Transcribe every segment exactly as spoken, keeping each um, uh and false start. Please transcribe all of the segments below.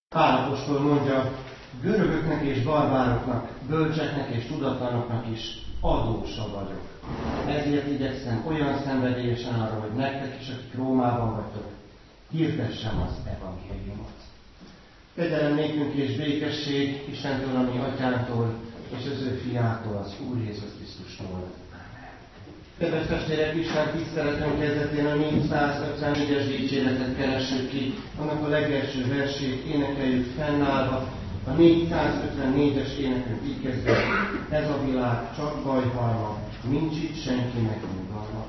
Pál apostol mondja, görögöknek és barbároknak, bölcseknek és tudatlanoknak is adósa vagyok. Ezért igyekszem olyan szenvedélyesen arra, hogy nektek is, akik Rómában vagytok, hirdessem az evangéliumot. Kegyelem nékünk és békesség Istentől, a mi atyánktól, és az ő fiától, az Úr Jézus Krisztustól. Amen. Kedves testvérek, Isten tiszteletünk kezdetén a négyszázötvennégyes dicséretet keressük ki, annak a legelső versét énekeljük fennállva. A négyszázötvennégyes énekünk így kezdődik: ez a világ csak bajhalma, nincs itt senkinek nyugalma.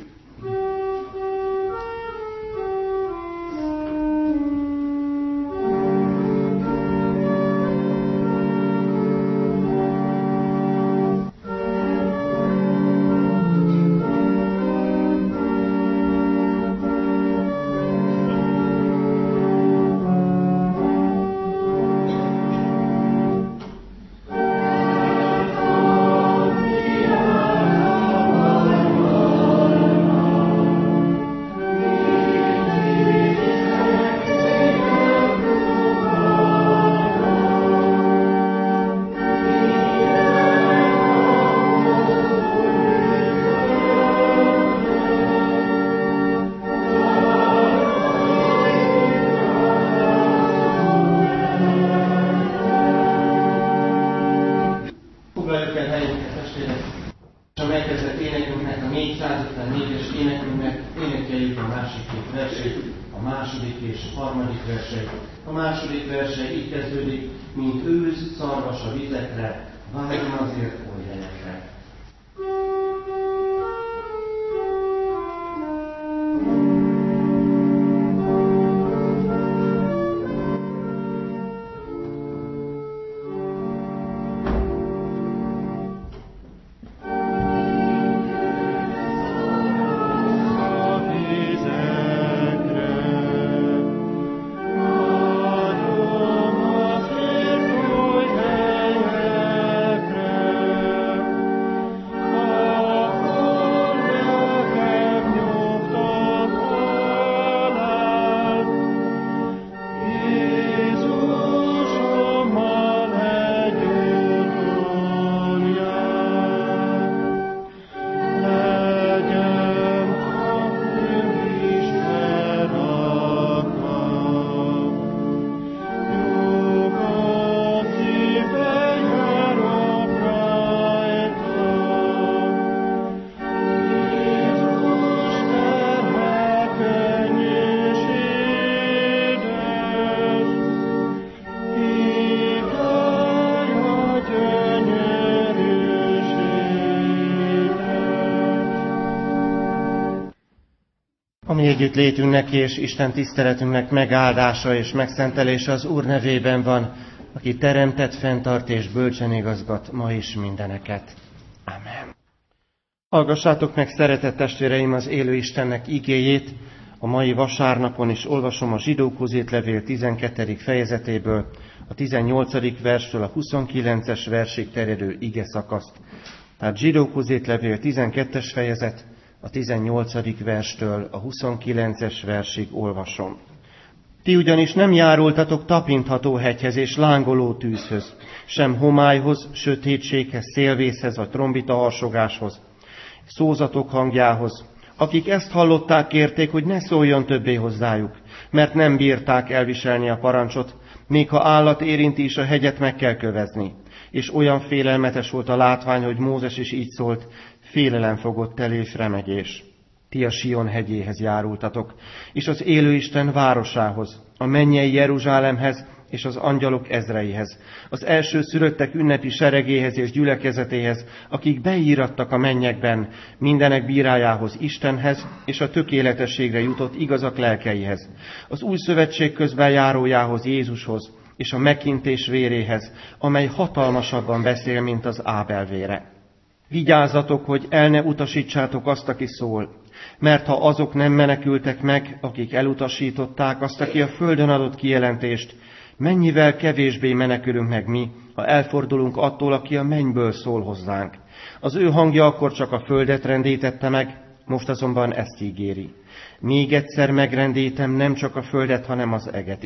Mi együttlétünknek és Isten tiszteletünknek megáldása és megszentelése az Úr nevében van, aki teremtett, fenntart és bölcsen igazgat ma is mindeneket. Amen. Hallgassátok meg, szeretett testvéreim, az élő Istennek igéjét. A mai vasárnapon is olvasom a Zsidókhoz írt levél tizenkettedik fejezetéből, a tizennyolcadik verstől a huszonkilences versig terjedő ige szakaszt. Tehát Zsidókhoz írt levél tizenkettes fejezet, a tizennyolcadik verstől a huszonkilences versig olvasom. Ti ugyanis nem járultatok tapintható hegyhez és lángoló tűzhöz, sem homályhoz, sötétséghez, szélvészhez vagy trombita harsogáshoz, szózatok hangjához, akik ezt hallották, kérték, hogy ne szóljon többé hozzájuk, mert nem bírták elviselni a parancsot, még ha állat érinti is a hegyet, meg kell kövezni. És olyan félelmetes volt a látvány, hogy Mózes is így szólt: félelem fogott el és remegés. Ti a Sion hegyéhez járultatok, és az élő Isten városához, a mennyei Jeruzsálemhez és az angyalok ezreihez, az elsőszülöttek ünnepi seregéhez és gyülekezetéhez, akik beírattak a mennyekben, mindenek bírájához, Istenhez és a tökéletességre jutott igazak lelkeihez, az új szövetség közben járójához, Jézushoz, és a megkintés véréhez, amely hatalmasabban beszél, mint az Ábel vére. Vigyázzatok, hogy el ne utasítsátok azt, aki szól, mert ha azok nem menekültek meg, akik elutasították azt, aki a földön adott kijelentést, mennyivel kevésbé menekülünk meg mi, ha elfordulunk attól, aki a mennyből szól hozzánk. Az ő hangja akkor csak a földet rendítette meg, most azonban ezt ígéri. Még egyszer megrendítem nem csak a földet, hanem az eget is.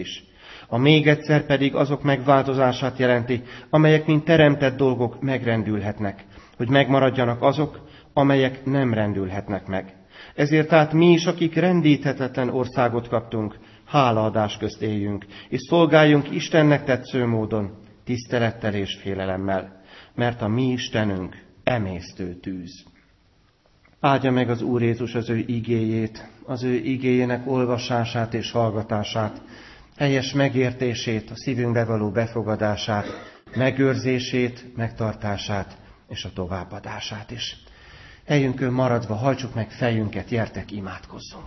A még egyszer pedig azok megváltozását jelenti, amelyek mint teremtett dolgok megrendülhetnek, hogy megmaradjanak azok, amelyek nem rendülhetnek meg. Ezért tehát mi is, akik rendíthetetlen országot kaptunk, hálaadás közt éljünk, és szolgáljunk Istennek tetsző módon, tisztelettel és félelemmel, mert a mi Istenünk emésztő tűz. Áldja meg az Úr Jézus az ő igéjét, az ő igéjének olvasását és hallgatását, helyes megértését, a szívünkbe való befogadását, megőrzését, megtartását és a továbbadását is. Helyünkön maradva hajtsuk meg fejünket, gyertek, imádkozzunk.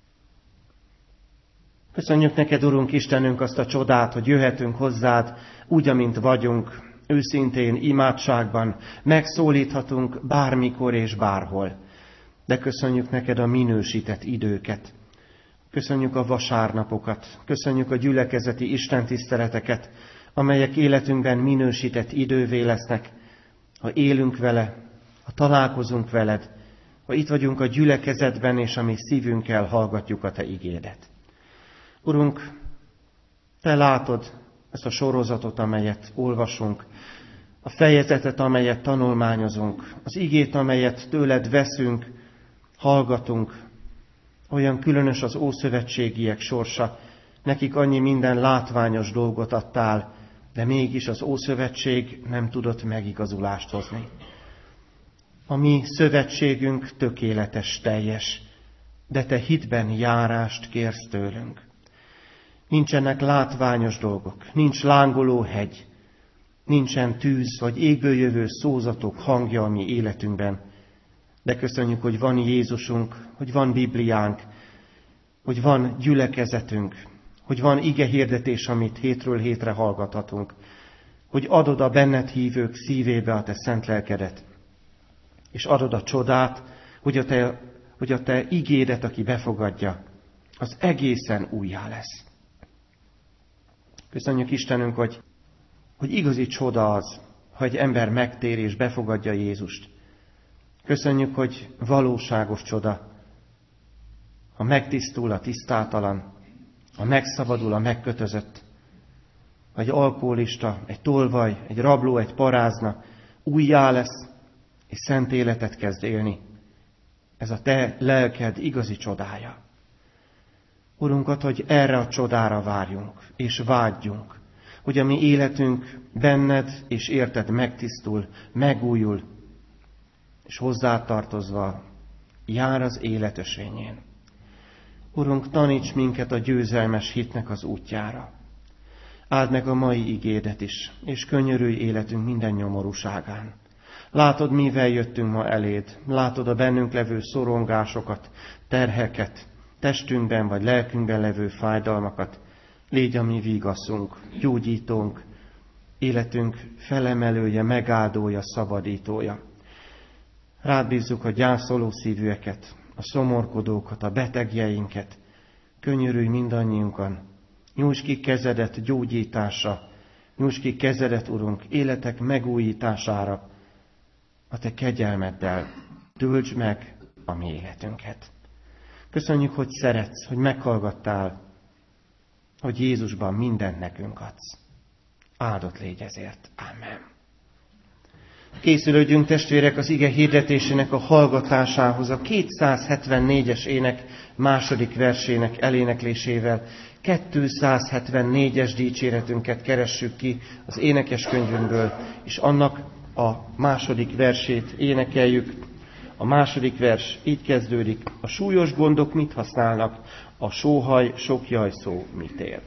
Köszönjük neked, Urunk Istenünk, azt a csodát, hogy jöhetünk hozzád úgy, amint vagyunk, őszintén, imádságban, megszólíthatunk bármikor és bárhol. De köszönjük neked a minősített időket. Köszönjük a vasárnapokat, köszönjük a gyülekezeti istentiszteleteket, amelyek életünkben minősített idővé lesznek, ha élünk vele, ha találkozunk veled, ha itt vagyunk a gyülekezetben, és a mi szívünkkel hallgatjuk a te igédet. Urunk, te látod ezt a sorozatot, amelyet olvasunk, a fejezetet, amelyet tanulmányozunk, az igét, amelyet tőled veszünk, hallgatunk. Olyan különös az ószövetségiek sorsa, nekik annyi minden látványos dolgot adtál, de mégis az Ószövetség nem tudott megigazulást hozni. A mi szövetségünk tökéletes, teljes, de te hitben járást kérsz tőlünk. Nincsenek látványos dolgok, nincs lángoló hegy, nincsen tűz vagy égből jövő szózatok hangja a mi életünkben, de köszönjük, hogy van Jézusunk, hogy van Bibliánk, hogy van gyülekezetünk, hogy van igehirdetés, amit hétről hétre hallgathatunk, hogy adod a benned hívők szívébe a te szent lelkedet, és adod a csodát, hogy a te, hogy a te igédet, aki befogadja, az egészen újjá lesz. Köszönjük Istenünk, hogy, hogy igazi csoda az, ha egy ember megtér és befogadja Jézust. Köszönjük, hogy valóságos csoda, ha megtisztul a tisztátalan, ha megszabadul a megkötözött, egy alkoholista, egy tolvaj, egy rabló, egy parázna újjá lesz, és szent életet kezd élni. Ez a te lelked igazi csodája. Urunkat, hogy erre a csodára várjunk, és vágyjunk, hogy a mi életünk benned és érted megtisztul, megújul, és hozzátartozva jár az élet ösvényén. Urunk, taníts minket a győzelmes hitnek az útjára. Áld meg a mai igédet is, és könyörülj életünk minden nyomorúságán. Látod, mivel jöttünk ma eléd, látod a bennünk levő szorongásokat, terheket, testünkben vagy lelkünkben levő fájdalmakat. Légy a mi vigaszunk, gyógyítónk, életünk felemelője, megáldója, szabadítója. Rád bízzuk a gyászoló szívűeket, a szomorkodókat, a betegjeinket. Könyörülj mindannyiunkon. Nyújts ki kezedet gyógyításra, nyújts ki kezedet, Urunk, életek megújítására. A te kegyelmeddel töltsd meg a mi életünket. Köszönjük, hogy szeretsz, hogy meghallgattál, hogy Jézusban mindent nekünk adsz. Áldott légy ezért. Amen. Készülődjünk, testvérek, az ige hirdetésének a hallgatásához, a kétszázhetvennégyes ének második versének eléneklésével. kétszázhetvennégyes dicséretünket keressük ki az énekeskönyvünkből, és annak a második versét énekeljük. A második vers így kezdődik: a súlyos gondok mit használnak, a sóhaj sok jajszó mit ér.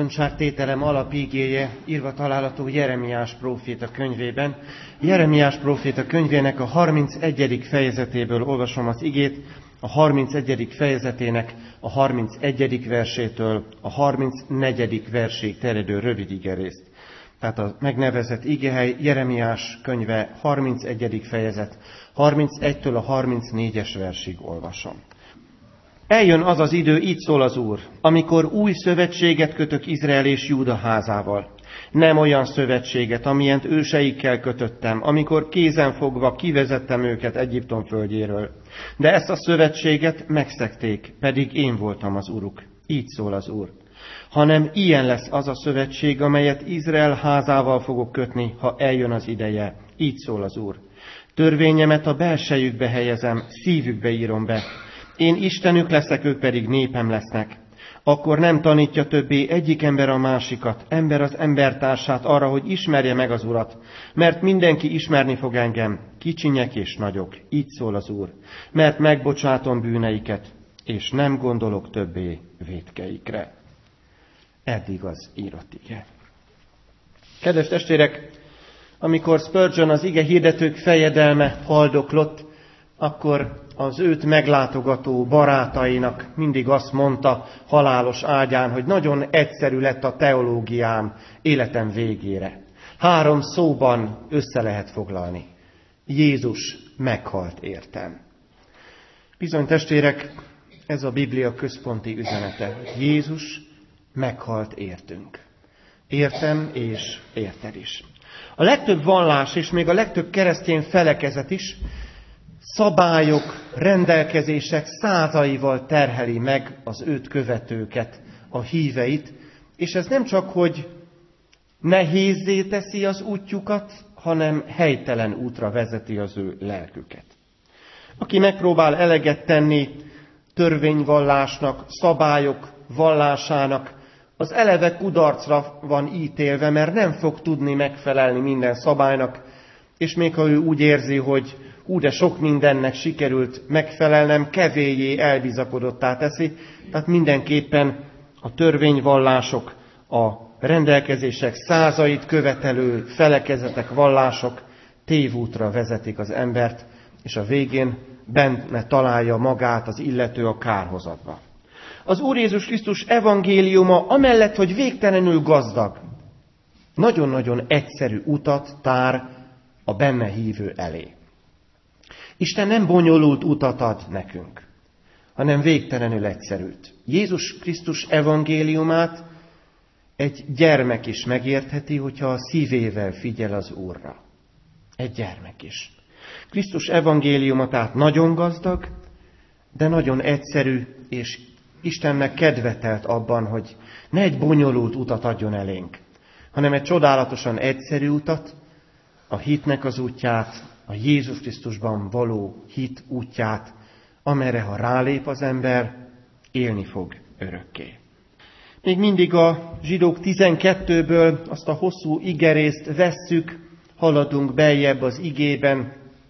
bizonyságtételem alapigéje írva található Jeremiás próféta könyvében. Jeremiás próféta könyvének a harmincegyedik fejezetéből olvasom az igét, a harmincegyedik fejezetének a harmincegyedik versétől a harmincnegyedik versig terjedő rövid igerészt. Tehát a megnevezett igehely Jeremiás könyve harmincegyedik fejezet, harmincegytől a harmincnégyes versig olvasom. Eljön az az idő, így szól az Úr, amikor új szövetséget kötök Izrael és Júda házával. Nem olyan szövetséget, amilyent őseikkel kötöttem, amikor kézenfogva kivezettem őket Egyiptom földjéről. De ezt a szövetséget megszegték, pedig én voltam az Uruk. Így szól az Úr. Hanem ilyen lesz az a szövetség, amelyet Izrael házával fogok kötni, ha eljön az ideje. Így szól az Úr. Törvényemet a belsejükbe helyezem, szívükbe írom be. Én Istenük leszek, ők pedig népem lesznek. Akkor nem tanítja többé egyik ember a másikat, ember az embertársát arra, hogy ismerje meg az Urat. Mert mindenki ismerni fog engem, kicsinyek és nagyok. Így szól az Úr. Mert megbocsátom bűneiket, és nem gondolok többé vétkeikre. Eddig az írott ige. Kedves testvérek, amikor Spurgeon az ige hirdetők fejedelme haldoklott, akkor az őt meglátogató barátainak mindig azt mondta halálos ágyán, hogy nagyon egyszerű lett a teológiám életem végére. Három szóban össze lehet foglalni. Jézus meghalt értem. Bizony testvérek, ez a Biblia központi üzenete. Jézus meghalt értünk. Értem és érted is. A legtöbb vallás és még a legtöbb keresztény felekezet is szabályok, rendelkezések százaival terheli meg az őt követőket, a híveit, és ez nem csak, hogy nehézzé teszi az útjukat, hanem helytelen útra vezeti az ő lelküket. Aki megpróbál eleget tenni törvényvallásnak, szabályok vallásának, az eleve kudarcra van ítélve, mert nem fog tudni megfelelni minden szabálynak, és még ha ő úgy érzi, hogy hú, de sok mindennek sikerült megfelelnem, kevélyé elbizakodottá teszi, tehát mindenképpen a törvényvallások, a rendelkezések százait követelő felekezetek, vallások tévútra vezetik az embert, és a végén benne találja magát az illető a kárhozatba. Az Úr Jézus Krisztus evangéliuma amellett, hogy végtelenül gazdag, nagyon-nagyon egyszerű utat tár a benne hívő elé. Isten nem bonyolult utat ad nekünk, hanem végtelenül egyszerűt. Jézus Krisztus evangéliumát egy gyermek is megértheti, hogyha a szívével figyel az Úrra. Egy gyermek is. Krisztus evangéliuma tehát nagyon gazdag, de nagyon egyszerű, és Istennek kedvetelt abban, hogy ne egy bonyolult utat adjon elénk, hanem egy csodálatosan egyszerű utat, a hitnek az útját, a Jézus Krisztusban való hit útját, amerre ha rálép az ember, élni fog örökké. Még mindig a zsidók tizenkettőből azt a hosszú igerészt vesszük, haladunk beljebb az igében.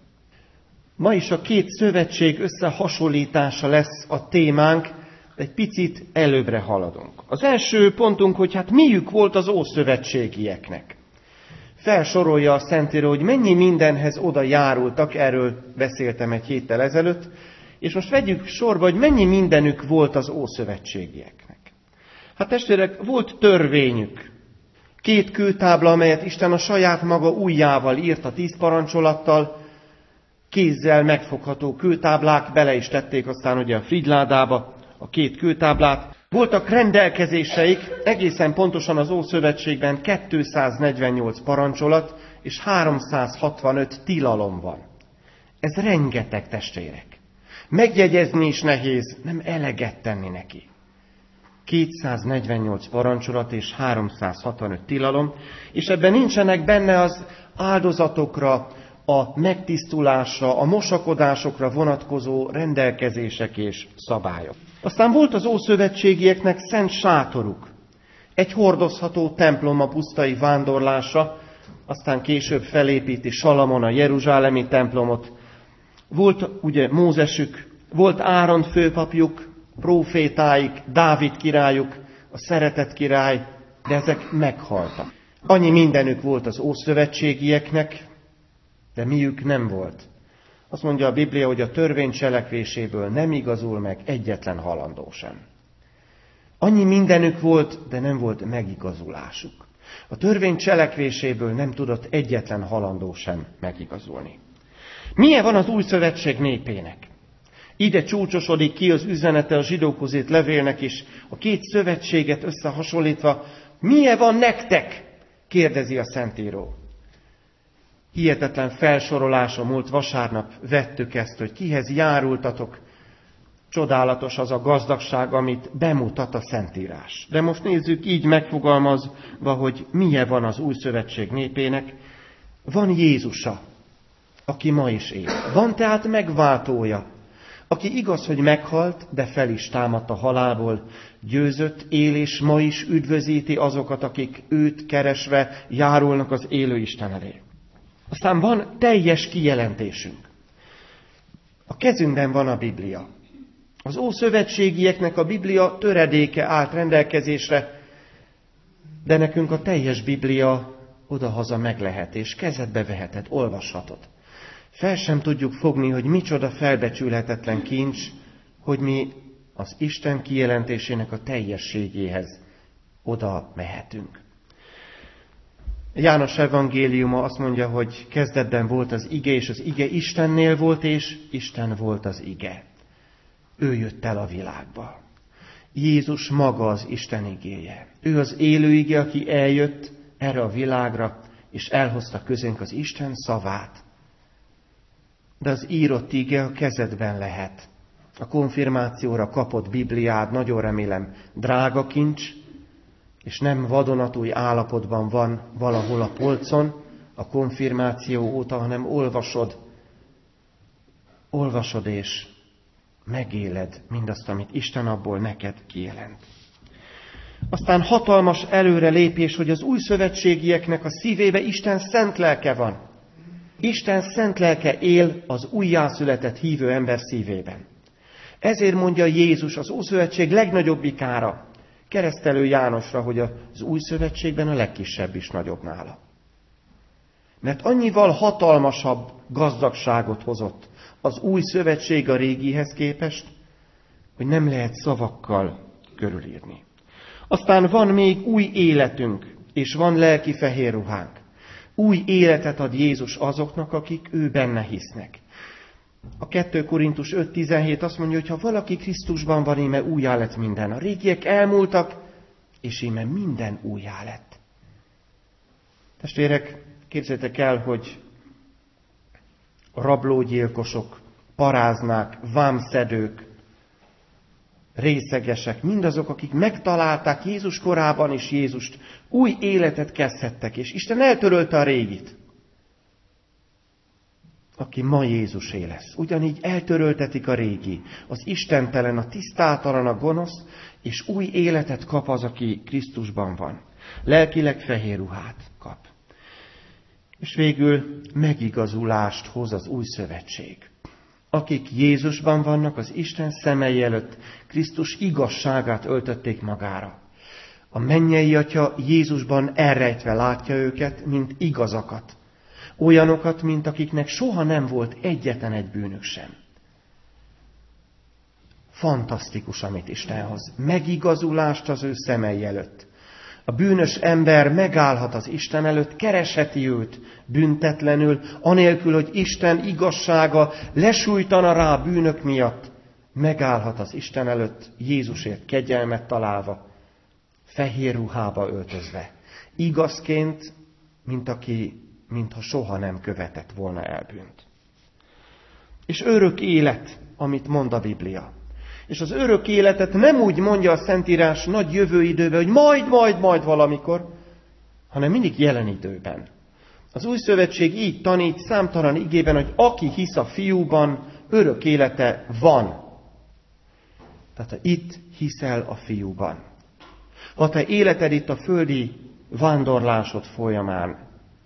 Ma is a két szövetség összehasonlítása lesz a témánk, de egy picit előbbre haladunk. Az első pontunk, hogy hát miük volt az ószövetségieknek. Felsorolja a Szentíró, hogy mennyi mindenhez oda járultak, erről beszéltem egy héttel ezelőtt, és most vegyük sorba, hogy mennyi mindenük volt az ószövetségieknek. Hát testvérek, volt törvényük. Két kőtábla, amelyet Isten a saját maga ujjával írt a tíz parancsolattal, kézzel megfogható kőtáblák, bele is tették aztán ugye a frigyládába a két kőtáblát. Voltak rendelkezéseik, egészen pontosan az Ószövetségben kétszáznegyvennyolc parancsolat és háromszázhatvanöt tilalom van. Ez rengeteg, testvérek. Megjegyezni is nehéz, nem eleget tenni neki. kétszáznegyvennyolc parancsolat és háromszázhatvanöt tilalom, és ebben nincsenek benne az áldozatokra, a megtisztulásra, a mosakodásokra vonatkozó rendelkezések és szabályok. Aztán volt az ószövetségieknek szent sátoruk, egy hordozható templom a pusztai vándorlásra, aztán később felépíti Salamon a jeruzsálemi templomot. Volt ugye Mózesük, volt Áron főpapjuk, prófétáik, Dávid királyuk, a szeretett király, de ezek meghaltak. Annyi mindenük volt az ószövetségieknek, de miük nem volt. Azt mondja a Biblia, hogy a törvény cselekvéséből nem igazul meg egyetlen halandó sem. Annyi mindenük volt, de nem volt megigazulásuk. A törvény cselekvéséből nem tudott egyetlen halandó sem megigazulni. Milyen van az új szövetség népének? Ide csúcsosodik ki az üzenete a zsidókhoz írt levélnek is, a két szövetséget összehasonlítva. Milyen van nektek? Kérdezi a Szentíró. Hihetetlen felsorolása múlt vasárnap vettük ezt, hogy kihez járultatok. Csodálatos az a gazdagság, amit bemutat a Szentírás. De most nézzük így megfogalmazva, hogy milyen van az új szövetség népének. Van Jézusa, aki ma is él. Van tehát megváltója, aki igaz, hogy meghalt, de fel is támadt a halálból, győzött, él és ma is üdvözíti azokat, akik őt keresve járulnak az élő Isten elé. Aztán van teljes kijelentésünk. A kezünkben van a Biblia. Az ószövetségieknek a Biblia töredéke állt rendelkezésre, de nekünk a teljes Biblia odahaza meg lehet, és kezedbe veheted, olvashatod. Fel sem tudjuk fogni, hogy micsoda felbecsülhetetlen kincs, hogy mi az Isten kijelentésének a teljességéhez oda mehetünk. János evangéliuma azt mondja, hogy kezdetben volt az ige, és az ige Istennél volt, és Isten volt az ige. Ő jött el a világba. Jézus maga az Isten igéje. Ő az élő ige, aki eljött erre a világra, és elhozta közénk az Isten szavát. De az írott ige a kezedben lehet. A konfirmációra kapott Bibliád, nagyon remélem, drága kincs, és nem vadonatúj állapotban van valahol a polcon a konfirmáció óta, hanem olvasod, olvasod és megéled mindazt, amit Isten abból neked kijelent. Aztán hatalmas előrelépés, hogy az új szövetségieknek a szívébe Isten szent lelke van. Isten szent lelke él az újjászületett hívő ember szívében. Ezért mondja Jézus az Ószövetség legnagyobbikára, Keresztelő Jánosra, hogy az új szövetségben a legkisebb is nagyobb nála. Mert annyival hatalmasabb gazdagságot hozott az új szövetség a régihez képest, hogy nem lehet szavakkal körülírni. Aztán van még új életünk, és van lelki fehér ruhánk. Új életet ad Jézus azoknak, akik ő benne hisznek. A kettő Korintus öt tizenhét azt mondja, hogy ha valaki Krisztusban van, íme újjá lett minden. A régiek elmúltak, és íme minden újjá lett. Testvérek, képzeljétek el, hogy a rablógyilkosok, paráznák, vámszedők, részegesek, mindazok, akik megtalálták Jézus korában is Jézust, új életet kezdhettek, és Isten eltörölte a régit. Aki ma Jézusé lesz. Ugyanígy eltöröltetik a régi, az istentelen, a tisztátalan, a gonosz, és új életet kap az, aki Krisztusban van. Lelkileg fehér ruhát kap. És végül megigazulást hoz az új szövetség. Akik Jézusban vannak, az Isten szemei előtt Krisztus igazságát öltötték magára. A mennyei Atya Jézusban elrejtve látja őket, mint igazakat. Olyanokat, mint akiknek soha nem volt egyetlen egy bűnük sem. Fantasztikus, amit Isten hoz. Megigazulást az ő szemei előtt. A bűnös ember megállhat az Isten előtt, keresheti őt büntetlenül, anélkül, hogy Isten igazsága lesújtana rá a bűnök miatt. Megállhat az Isten előtt Jézusért kegyelmet találva, fehér ruhába öltözve. Igazként, mint aki, mintha soha nem követett volna el bűnt. És örök élet, amit mond a Biblia. És az örök életet nem úgy mondja a Szentírás nagy jövőidőben, hogy majd, majd, majd valamikor, hanem mindig jelen időben. Az új szövetség így tanít számtalan igében, hogy aki hisz a Fiúban, örök élete van. Tehát ha itt hiszel a Fiúban. Ha te életed itt a földi vándorlásod folyamán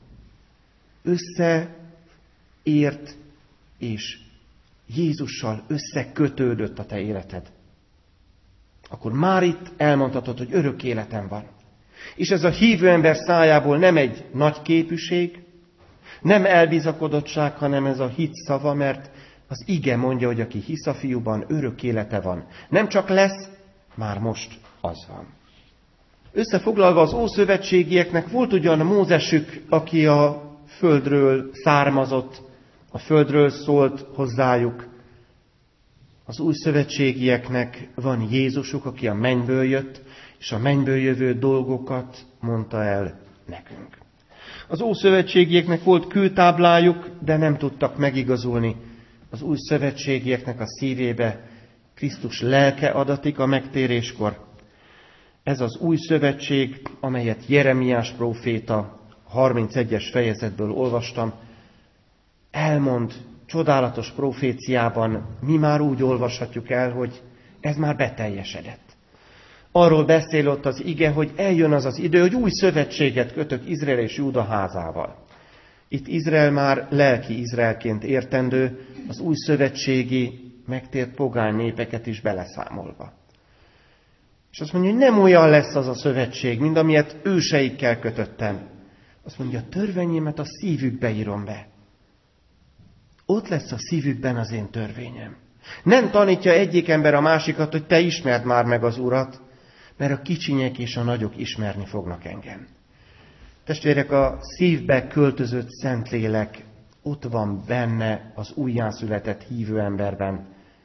összeért és Jézussal összekötődött a te életed, akkor már itt elmondhatod, hogy örök életem van. És ez a hívő ember szájából nem egy nagy képűség, nem elbizakodottság, hanem ez a hit szava, mert az ige mondja, hogy aki hisz a fiúban, örök élete van. Nem csak lesz, már most az van. Összefoglalva az ószövetségieknek volt ugyan Mózesük, aki a földről származott, a földről szólt hozzájuk. Az új szövetségieknek van Jézusuk, aki a mennyből jött, és a mennyből jövő dolgokat mondta el nekünk. Az ószövetségieknek volt kőtáblájuk, de nem tudtak megigazulni. Az új szövetségieknek a szívébe Krisztus lelke adatik a megtéréskor. Ez az új szövetség, amelyet Jeremiás próféta harmincegyes fejezetből olvastam, elmond csodálatos proféciában, mi már úgy olvashatjuk el, hogy ez már beteljesedett. Arról beszél ott az ige, hogy eljön az az idő, hogy új szövetséget kötök Izrael és Júda házával. Itt Izrael már lelki Izraelként értendő, az új szövetségi megtért pogány népeket is beleszámolva. És azt mondja, hogy nem olyan lesz az a szövetség, mint amilyet őseikkel kötöttem. Azt mondja, a törvényemet a szívükbe írom be. Ott lesz a szívükben az én törvényem. Nem tanítja egyik ember a másikat, hogy te ismerd már meg az Urat, mert a kicsinyek és a nagyok ismerni fognak engem. Testvérek, a szívbe költözött Szentlélek ott van benne az újjászületett hívő emberben,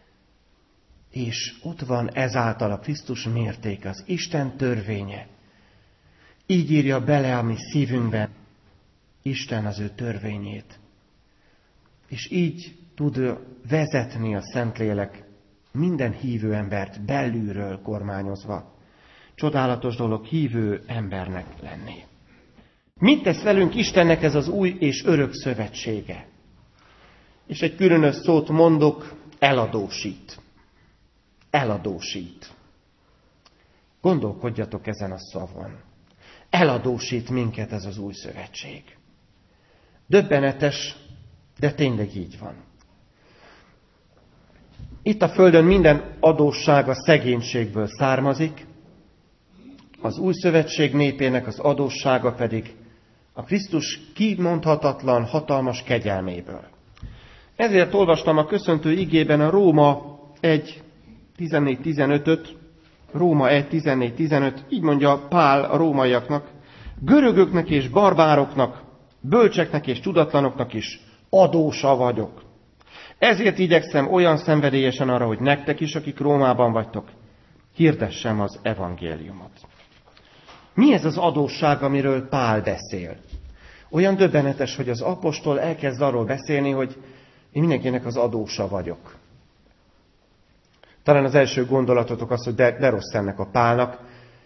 és ott van ezáltal a Krisztus mértéke, az Isten törvénye. Így írja bele a mi szívünkben Isten az ő törvényét. És így tud vezetni a Szentlélek minden hívő embert belülről kormányozva. Csodálatos dolog hívő embernek lenni. Mit tesz velünk Istennek ez az új és örök szövetsége? És egy különös szót mondok, eladósít. Eladósít. Gondolkodjatok ezen a szavon. Eladósít minket ez az új szövetség. Döbbenetes, de tényleg így van. Itt a földön minden adósság a szegénységből származik, az új szövetség népének az adóssága pedig a Krisztus kimondhatatlan, hatalmas kegyelméből. Ezért olvastam a köszöntő igében a Róma egy tizennégy tizenötöt, Róma egy tizennégy tizenöt, így mondja Pál a rómaiaknak, görögöknek és barbároknak, bölcseknek és tudatlanoknak is adósa vagyok. Ezért igyekszem olyan szenvedélyesen arra, hogy nektek is, akik Rómában vagytok, hirdessem az evangéliumot. Mi ez az adósság, amiről Pál beszél? Olyan döbbenetes, hogy az apostol elkezd arról beszélni, hogy én mindenkinek az adósa vagyok. Talán az első gondolatotok az, hogy de, de rossz ennek a Pálnak,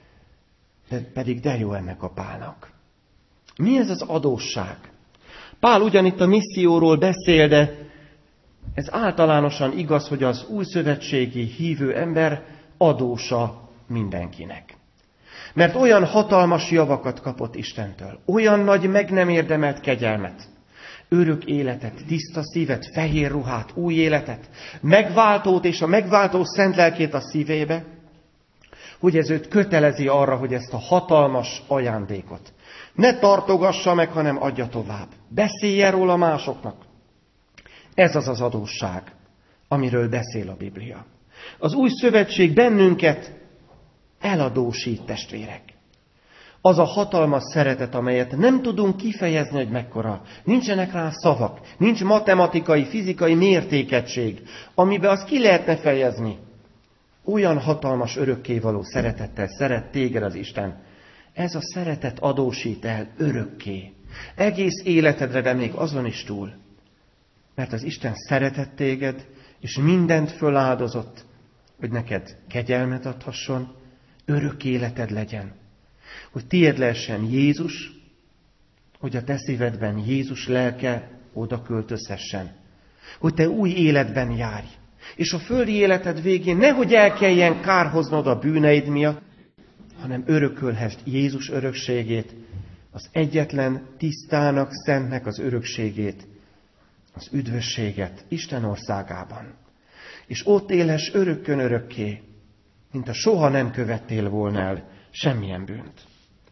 de pedig de jó ennek a Pálnak. Mi ez az adósság? Pál ugyanitt a misszióról beszél, de ez általánosan igaz, hogy az újszövetségi hívő ember adósa mindenkinek. Mert olyan hatalmas javakat kapott Istentől, olyan nagy meg nem érdemelt kegyelmet, örök életet, tiszta szívet, fehér ruhát, új életet, megváltót és a megváltó szent lelkét a szívébe, hogy ez őt kötelezi arra, hogy ezt a hatalmas ajándékot ne tartogassa meg, hanem adja tovább. Beszélje róla másoknak. Ez az az adósság, amiről beszél a Biblia. Az új szövetség bennünket eladósít, testvérek. Az a hatalmas szeretet, amelyet nem tudunk kifejezni, hogy mekkora. Nincsenek rá szavak, nincs matematikai, fizikai mértékegység, amiben azt ki lehetne fejezni. Olyan hatalmas örökkévaló szeretettel szeret téged az Isten. Ez a szeretet adósít el örökké. Egész életedre, de még azon is túl. Mert az Isten szeretett téged, és mindent föláldozott, hogy neked kegyelmet adhasson, örök életed legyen. Hogy tiéd lehessen Jézus, hogy a te szívedben Jézus lelke oda költözhessen. Hogy te új életben járj. És a földi életed végén nehogy el kelljen kárhoznod a bűneid miatt, hanem örökölhessd Jézus örökségét, az egyetlen tisztának, szentnek az örökségét, az üdvösséget Isten országában. És ott élhess örökkön örökké, mint a soha nem követtél volna el semmilyen bűnt.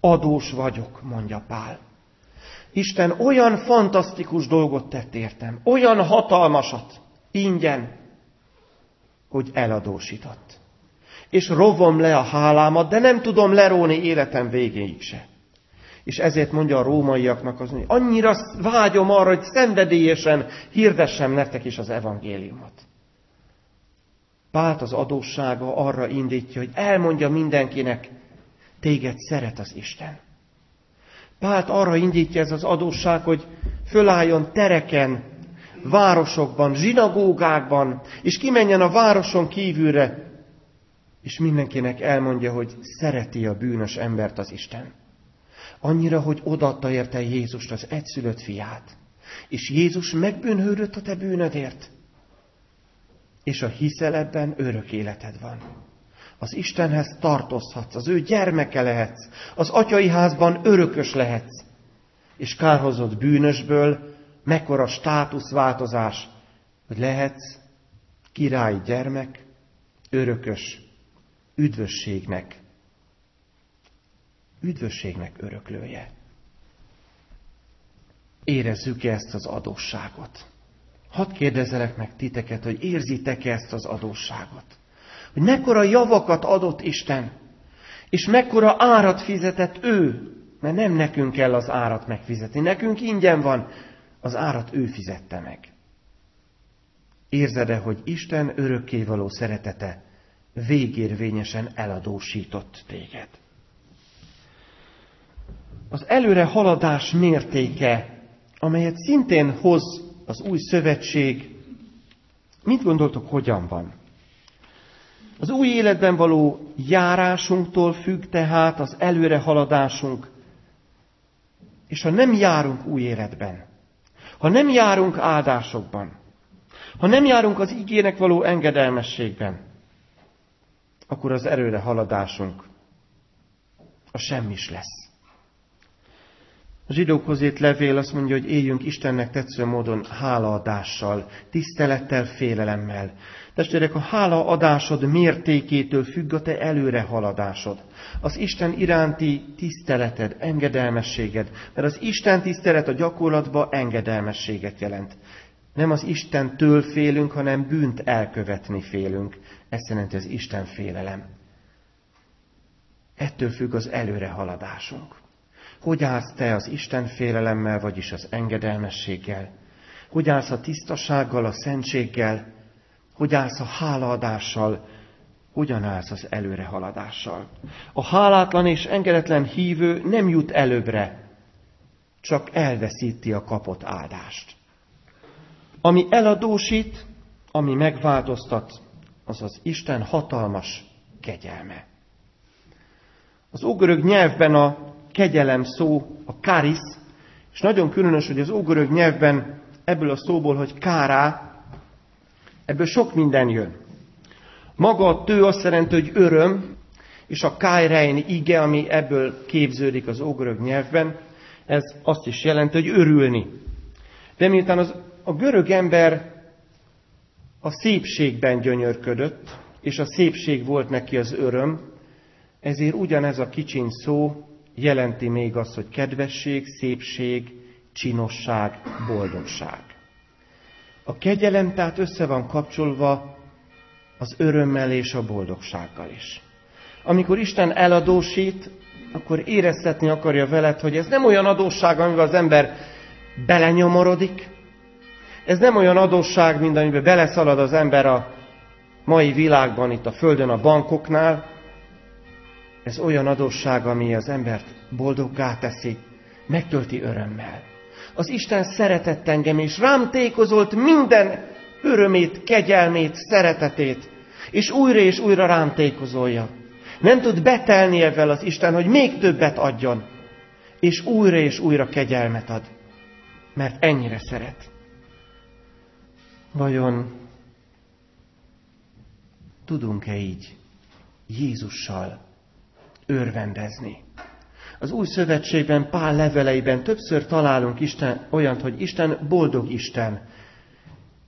Adós vagyok, mondja Pál. Isten olyan fantasztikus dolgot tett értem, olyan hatalmasat, ingyen, hogy eladósított. És rovom le a hálámat, de nem tudom leróni életem végéig se. És ezért mondja a rómaiaknak az, hogy annyira vágyom arra, hogy szenvedélyesen hirdessem nektek is az evangéliumot. Pált az adóssága arra indítja, hogy elmondja mindenkinek, téged szeret az Isten. Pált arra indítja ez az adósság, hogy fölálljon tereken, városokban, zsinagógákban, és kimenjen a városon kívülre, és mindenkinek elmondja, hogy szereti a bűnös embert az Isten. Annyira, hogy odaadta érte Jézust, az egyszülött fiát. És Jézus megbűnhődött a te bűnödért. És a hiszel ebben örök életed van. Az Istenhez tartozhatsz, az ő gyermeke lehetsz, az atyai házban örökös lehetsz. És kárhozott bűnösből mekkora státuszváltozás, hogy lehetsz királyi gyermek, örökös, üdvösségnek, üdvösségnek öröklője. Érezzük-e ezt az adósságot? Hadd kérdezzelek meg titeket, hogy érzitek-e ezt az adósságot? Hogy mekkora javakat adott Isten, és mekkora árat fizetett ő, mert nem nekünk kell az árat megfizetni, nekünk ingyen van, az árat ő fizette meg. Érzed-e, hogy Isten örökkévaló szeretete végérvényesen eladósított téged? Az előre haladás mértéke, amelyet szintén hoz az új szövetség, mit gondoltok, hogyan van? Az új életben való járásunktól függ tehát az előre haladásunk, és ha nem járunk új életben, ha nem járunk áldásokban, ha nem járunk az igének való engedelmességben, akkor az előre haladásunk a semmis lesz. A zsidókhoz írt levél azt mondja, hogy éljünk Istennek tetsző módon hálaadással, tisztelettel, félelemmel. Testvérek, a hálaadásod mértékétől függ a te előre haladásod. Az Isten iránti tiszteleted, engedelmességed, mert az Isten tisztelet a gyakorlatban engedelmességet jelent. Nem az Istentől félünk, hanem bűnt elkövetni félünk. Ez jelenti az Isten félelem. Ettől függ az előre haladásunk. Hogy állsz te az Isten félelemmel, vagyis az engedelmességgel? Hogy állsz a tisztasággal, a szentséggel? Hogy állsz a hálaadással? Hogyan állsz az előrehaladással? A hálátlan és engedetlen hívő nem jut előbbre, csak elveszíti a kapott áldást. Ami eladósít, ami megváltoztat, az az Isten hatalmas kegyelme. Az ógörög nyelvben a kegyelem szó, a kárisz, és nagyon különös, hogy az ógörög nyelvben ebből a szóból, hogy kárá, ebből sok minden jön. Maga a tő azt jelenti, hogy öröm, és a kájrein ige, ami ebből képződik az ógörög nyelvben, ez azt is jelenti, hogy örülni. De miután az, a görög ember a szépségben gyönyörködött, és a szépség volt neki az öröm, ezért ugyanez a kicsiny szó jelenti még azt, hogy kedvesség, szépség, csinosság, boldogság. A kegyelem tehát össze van kapcsolva az örömmel és a boldogsággal is. Amikor Isten eladósít, akkor éreztetni akarja veled, hogy ez nem olyan adósság, amivel az ember belenyomorodik. Ez nem olyan adósság, mint amiben beleszalad az ember a mai világban, itt a földön, a bankoknál. Ez olyan adósság, ami az embert boldoggá teszi, megtölti örömmel. Az Isten szeretett engem, és rám tékozolt minden örömét, kegyelmét, szeretetét, és újra és újra rám tékozolja. Nem tud betelni ezzel az Isten, hogy még többet adjon, és újra és újra kegyelmet ad, mert ennyire szeret. Vajon tudunk-e így Jézussal örvendezni? Az új szövetségben, Pál leveleiben többször találunk Isten olyant, hogy Isten boldog Isten.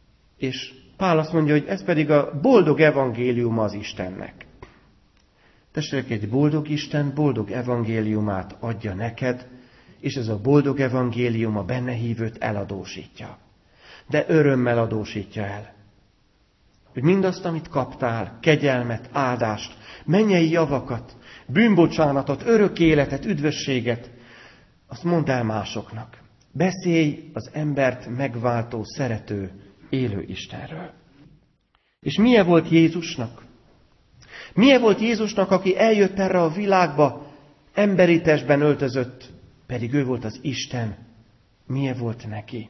És Pál azt mondja, hogy ez pedig a boldog evangéliuma az Istennek. Testvérek, egy boldog Isten boldog evangéliumát adja neked, és ez a boldog evangélium a benne hívőt eladósítja. De örömmel adósítja el. Hogy mindazt, amit kaptál, kegyelmet, áldást, mennyei javakat, bűnbocsánatot, örök életet, üdvösséget, azt mondd el másoknak. Beszélj az embert megváltó, szerető, élő Istenről. És milyen volt Jézusnak? Milyen volt Jézusnak, aki eljött erre a világba, emberi testben öltözött, pedig ő volt az Isten. Milyen volt neki?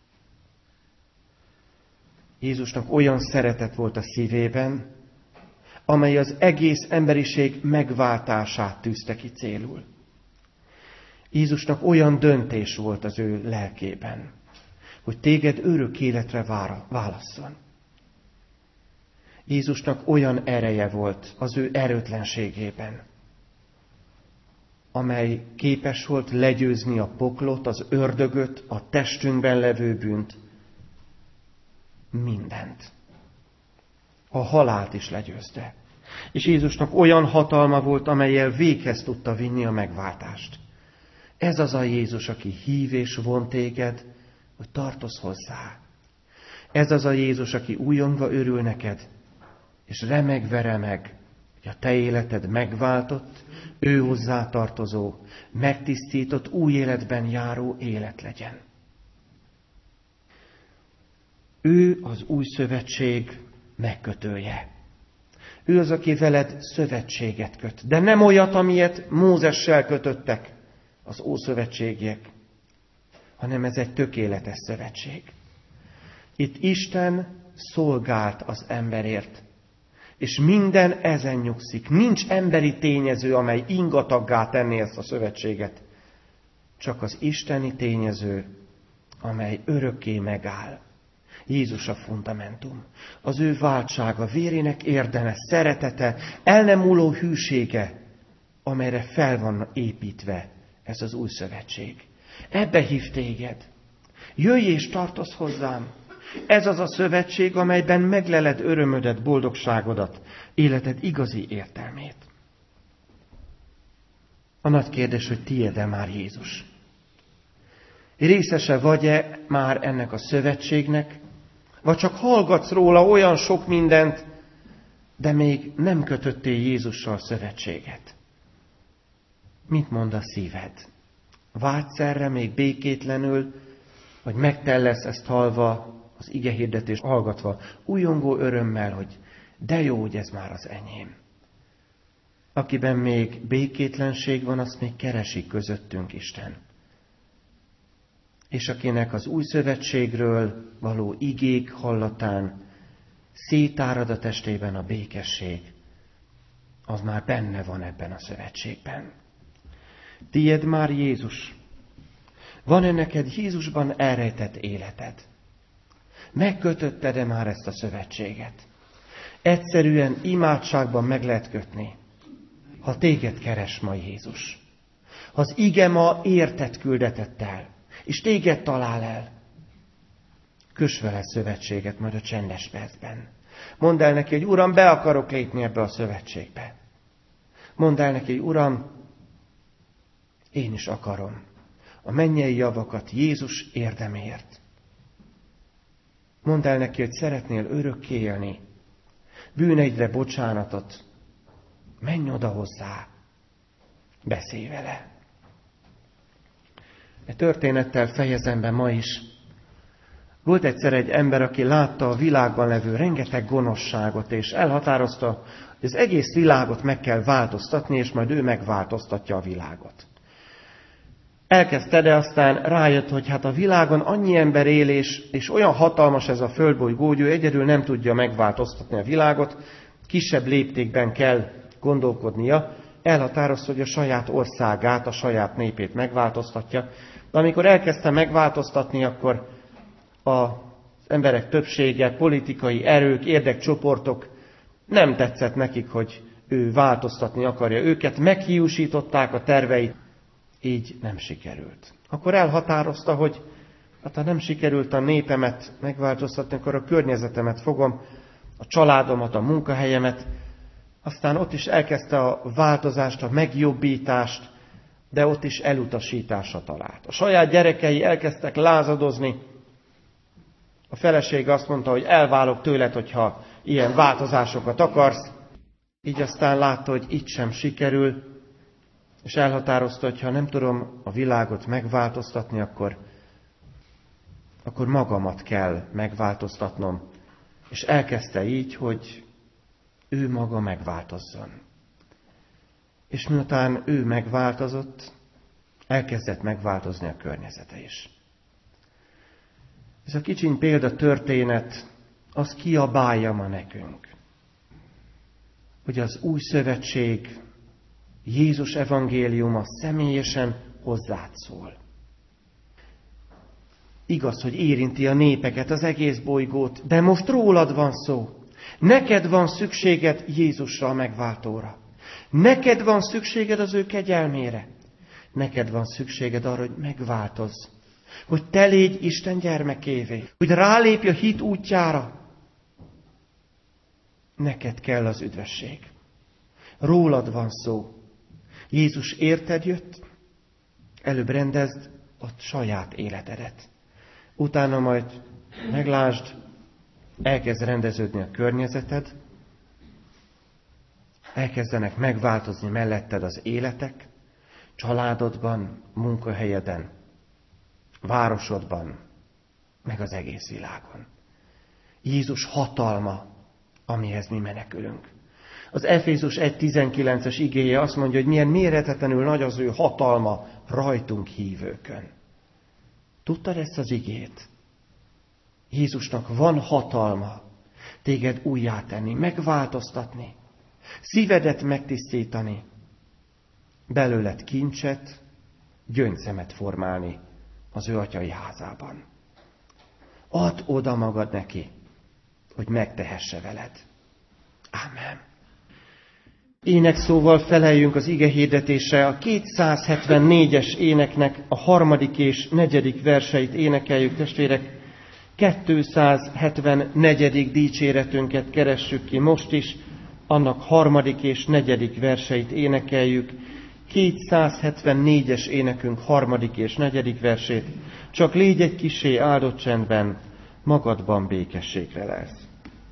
Jézusnak olyan szeretet volt a szívében, amely az egész emberiség megváltását tűzte ki célul. Jézusnak olyan döntés volt az ő lelkében, hogy téged örök életre válasszon. Jézusnak olyan ereje volt az ő erőtlenségében, amely képes volt legyőzni a poklot, az ördögöt, a testünkben levő bűnt, mindent. A halált is legyőzte. És Jézusnak olyan hatalma volt, amellyel véghez tudta vinni a megváltást. Ez az a Jézus, aki hív és von téged, hogy tartozz hozzá. Ez az a Jézus, aki újongva örül neked, és remegve remeg, hogy a te életed megváltott, ő hozzá tartozó, megtisztított, új életben járó élet legyen. Ő az új szövetség megkötője. Ő az, aki veled szövetséget köt. De nem olyat, amilyet Mózessel kötöttek az ószövetségiek, hanem ez egy tökéletes szövetség. Itt Isten szolgált az emberért, és minden ezen nyugszik. Nincs emberi tényező, amely ingataggá tenné ezt a szövetséget, csak az isteni tényező, amely örökké megáll. Jézus a fundamentum. Az ő váltsága, vérének érdeme, szeretete, el nem múló hűsége, amelyre fel van építve ez az új szövetség. Ebbe hív téged. Jöjj és tartozz hozzám. Ez az a szövetség, amelyben megleled örömödet, boldogságodat, életed igazi értelmét. A nagy kérdés, hogy tiéd-e már Jézus? Részese vagy-e már ennek a szövetségnek, vagy csak hallgatsz róla olyan sok mindent, de még nem kötöttél Jézussal szövetséget? Mit mond a szíved? Vágysz erre még békétlenül, vagy megtellesz ezt hallva, az igehirdetést hallgatva, újongó örömmel, hogy de jó, hogy ez már az enyém. Akiben még békétlenség van, azt még keresi közöttünk Isten. És akinek az új szövetségről való igék hallatán szétárad a testében a békesség, az már benne van ebben a szövetségben. Tied már Jézus. Van-e neked Jézusban elrejtett életed? Megkötötted-e már ezt a szövetséget? Egyszerűen imádságban meg lehet kötni, ha téged keres ma Jézus. Ha az ige ma érted küldetett el, és téged talál el, köss vele szövetséget majd a csendes percben. Mondd el neki, hogy Uram, be akarok lépni ebbe a szövetségbe. Mondd el neki, hogy Uram, én is akarom a mennyei javakat Jézus érdemért. Mondd el neki, hogy szeretnél örökké élni, bűneidre bocsánatot, menj oda hozzá, beszélj vele. E történettel fejezem be ma is. Volt egyszer egy ember, aki látta a világban levő rengeteg gonoszságot, és elhatározta, hogy az egész világot meg kell változtatni, és majd ő megváltoztatja a világot. Elkezdte, de aztán rájött, hogy hát a világon annyi ember él, és, és olyan hatalmas ez a földbolygó, hogy ő egyedül nem tudja megváltoztatni a világot, kisebb léptékben kell gondolkodnia, elhatározta, hogy a saját országát, a saját népét megváltoztatja. De amikor elkezdte megváltoztatni, akkor az emberek többsége, politikai erők, érdekcsoportok nem tetszett nekik, hogy ő változtatni akarja őket, meghiúsították a terveit, így nem sikerült. Akkor elhatározta, hogy hát ha nem sikerült a népemet megváltoztatni, akkor a környezetemet fogom, a családomat, a munkahelyemet, Aztán ott is elkezdte a változást, a megjobbítást, de ott is elutasításra talált. A saját gyerekei elkezdtek lázadozni. A feleség azt mondta, hogy elválok tőled, hogyha ilyen változásokat akarsz. Így aztán látta, hogy itt sem sikerül, és elhatározta, hogy ha nem tudom a világot megváltoztatni, akkor, akkor magamat kell megváltoztatnom. És elkezdte így, hogy ő maga megváltozzon. És miután ő megváltozott, elkezdett megváltozni a környezete is. Ez a kicsiny példa történet, az kiabálja ma nekünk, hogy az új szövetség, Jézus evangéliuma személyesen hozzád szól. Igaz, hogy érinti a népeket, az egész bolygót, de most rólad van szó. Neked van szükséged Jézusra, a megváltóra. Neked van szükséged az ő kegyelmére. Neked van szükséged arra, hogy megváltozz. Hogy te légy Isten gyermekévé. Hogy rálépj a hit útjára. Neked kell az üdvösség. Rólad van szó. Jézus érted jött, előbb rendezd a saját életedet. Utána majd meglásd, elkezd rendeződni a környezeted, elkezdenek megváltozni melletted az életek, családodban, munkahelyeden, városodban, meg az egész világon. Jézus hatalma, amihez mi menekülünk. Az Efézus egy tizenkilences igéje azt mondja, hogy milyen méretetlenül nagy az ő hatalma rajtunk hívőkön. Tudtad ezt az igét? Jézusnak van hatalma téged újjátenni, megváltoztatni, szívedet megtisztítani, belőled kincset, gyöngyszemet formálni az ő atyai házában. Add oda magad neki, hogy megtehesse veled. Ámen. Énekszóval feleljünk az ige hirdetésre, a kétszázhetvennégyes éneknek a harmadik és negyedik verseit énekeljük, testvérek. kétszázhetvennegyedik dicséretünket keressük ki most is, annak harmadik és negyedik verseit énekeljük. kétszázhetvennégyes énekünk harmadik és negyedik versét. Csak légy egy kissé áldott csendben, magadban békességre lesz.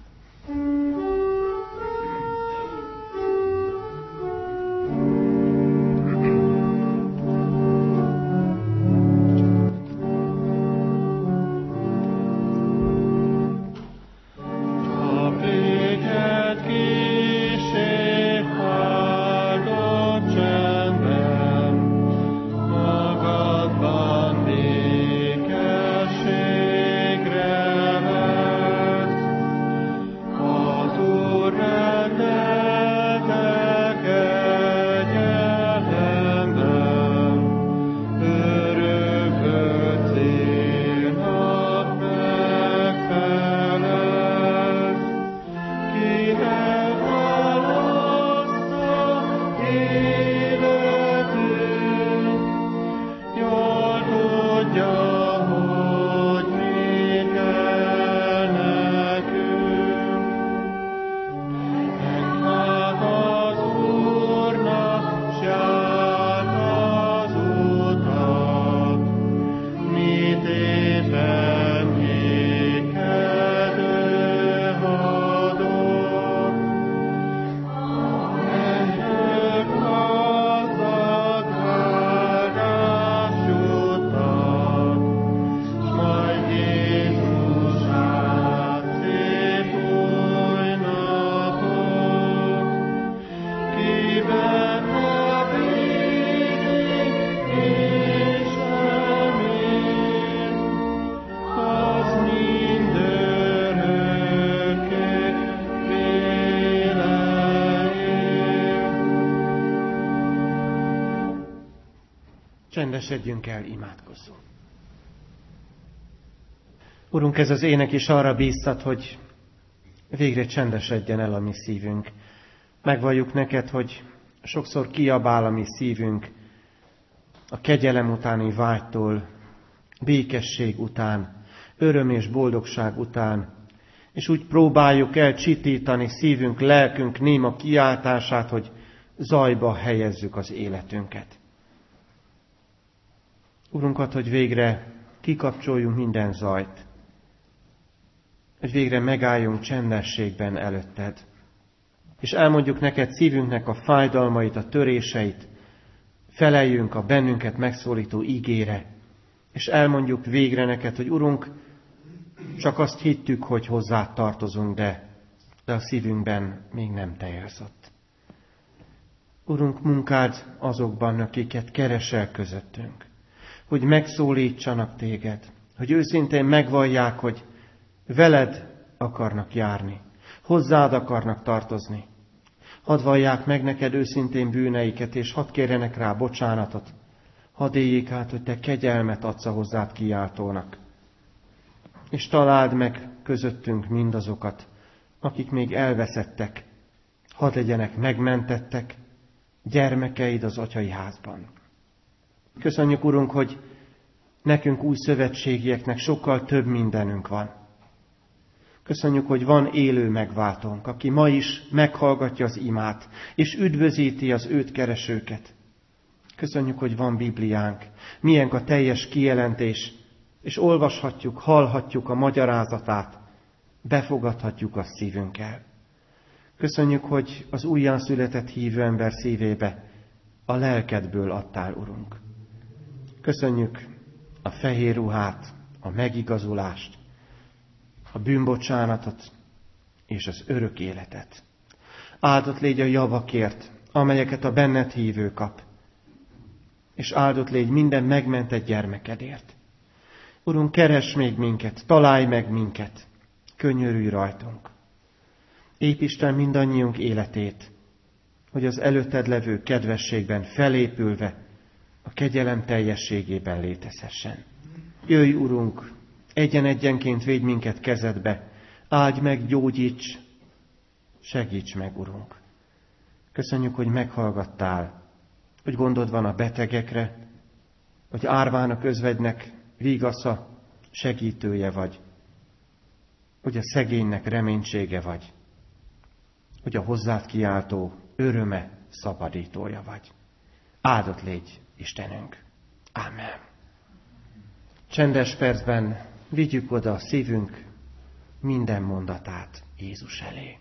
Csendesedjünk el, imádkozzunk. Urunk, ez az ének is arra bíztat, hogy végre csendesedjen el a mi szívünk. Megvalljuk neked, hogy sokszor kiabál a mi szívünk a kegyelem utáni vágytól, békesség után, öröm és boldogság után, és úgy próbáljuk el csitítani szívünk, lelkünk néma kiáltását, hogy zajba helyezzük az életünket. Urunk, add, hogy végre kikapcsoljunk minden zajt, hogy végre megálljunk csendességben előtted, és elmondjuk neked szívünknek a fájdalmait, a töréseit, feleljünk a bennünket megszólító ígére, és elmondjuk végre neked, hogy Urunk, csak azt hittük, hogy hozzád tartozunk, de, de a szívünkben még nem teljesedett. Urunk, munkád azokban, akiket keresel közöttünk, hogy megszólítsanak téged, hogy őszintén megvallják, hogy veled akarnak járni, hozzád akarnak tartozni. Hadd vallják meg neked őszintén bűneiket, és hadd kérjenek rá bocsánatot. Hadd éljék át, hogy te kegyelmet adsz a hozzád kiáltónak. És találd meg közöttünk mindazokat, akik még elveszettek. Hadd legyenek megmentettek, gyermekeid az atyai házban. Köszönjük, Urunk, hogy nekünk új szövetségieknek sokkal több mindenünk van. Köszönjük, hogy van élő megváltónk, aki ma is meghallgatja az imát, és üdvözíti az őt keresőket. Köszönjük, hogy van Bibliánk, milyen a teljes kijelentés, és olvashatjuk, hallhatjuk a magyarázatát, befogadhatjuk a szívünkkel. Köszönjük, hogy az újjászületett hívő ember szívébe a lelkedből adtál, Urunk. Köszönjük a fehér ruhát, a megigazulást, a bűnbocsánatot és az örök életet. Áldott légy a javakért, amelyeket a benned hívő kap, és áldott légy minden megmentett gyermekedért. Urunk, keres még minket, találj meg minket, könyörülj rajtunk. Építsd mindannyiunk életét, hogy az előtted levő kedvességben felépülve a kegyelem teljességében létezhessen. Jöjj, Urunk, egyen-egyenként védj minket kezedbe, áldj meg, gyógyíts, segíts meg, Urunk. Köszönjük, hogy meghallgattál, hogy gondod van a betegekre, hogy árvának, özvegynek vigasza, segítője vagy, hogy a szegénynek reménysége vagy, hogy a hozzád kiáltó öröme szabadítója vagy. Áldott légy, Istenünk! Ámen. Csendes percben vigyük oda a szívünk minden mondatát Jézus elé.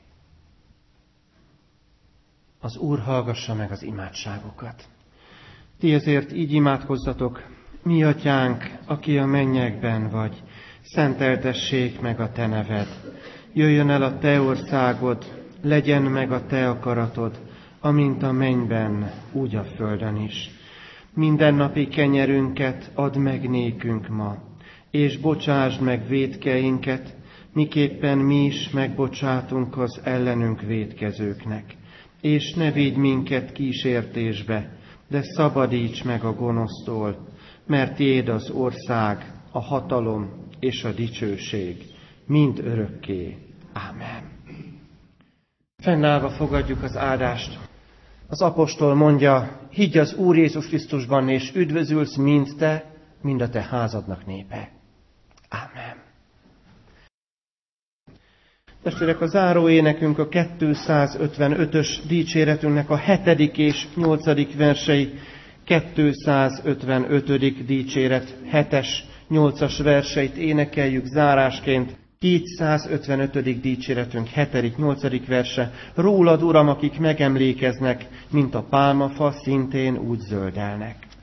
Az Úr hallgassa meg az imádságokat. Ti ezért így imádkozzatok: mi atyánk, aki a mennyekben vagy, szenteltessék meg a te neved. Jöjjön el a te országod, legyen meg a te akaratod, amint a mennyben, úgy a földön is. Mindennapi kenyerünket add meg nékünk ma, és bocsásd meg vétkeinket, miképpen mi is megbocsátunk az ellenünk vétkezőknek. És ne védj minket kísértésbe, de szabadíts meg a gonosztól, mert tiéd az ország, a hatalom és a dicsőség, mind örökké. Ámen. Fennállva fogadjuk az áldást. Az apostol mondja: higgy az Úr Jézus Krisztusban, és üdvözülsz mind te, mind a te házadnak népe. Ámen. Testvérek, a záró énekünk a kétszázötvenötös dicséretünknek a hetedik és nyolcadik versei. kétszázötvenötödik dicséret hetes, nyolcas verseit énekeljük zárásként. kétszázötvenötödik dicséretünk hetedik, nyolcadik verse. Rólad, Uram, akik megemlékeznek, mint a pálmafa, szintén úgy zöldelnek.